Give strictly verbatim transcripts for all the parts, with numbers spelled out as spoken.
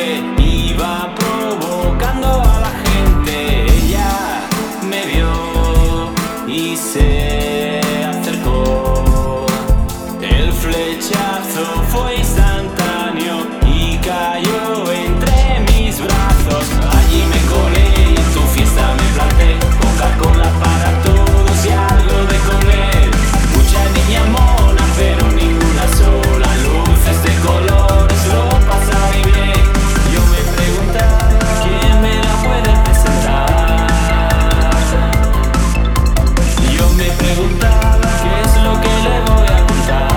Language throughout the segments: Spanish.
iba provocando a la gente. Ella me vio y se acercó. El flechazo fue instantáneo y cayó entre mis brazos. Allí me colé y en tu fiesta me planté. Coca-Cola para todos y algo de comer. Mucha niña mona, pero ninguna sola. Luces de colores, lo pasaré bien. Yo me preguntaba, ¿quién me la puede presentar? Yo me preguntaba, ¿qué es lo que le voy a contar?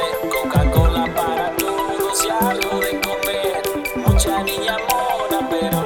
Coca-Cola para todos y algo de comer. Mucha niña mona, pero